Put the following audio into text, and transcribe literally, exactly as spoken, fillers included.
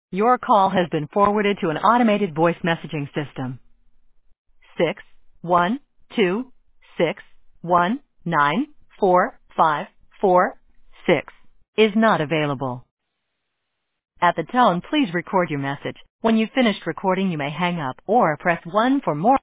Your call has been forwarded to an automated voice messaging system. Six one two six one nine four five four six is not available. At the tone, please record your message. When you've finished recording, you may hang up or press one for more.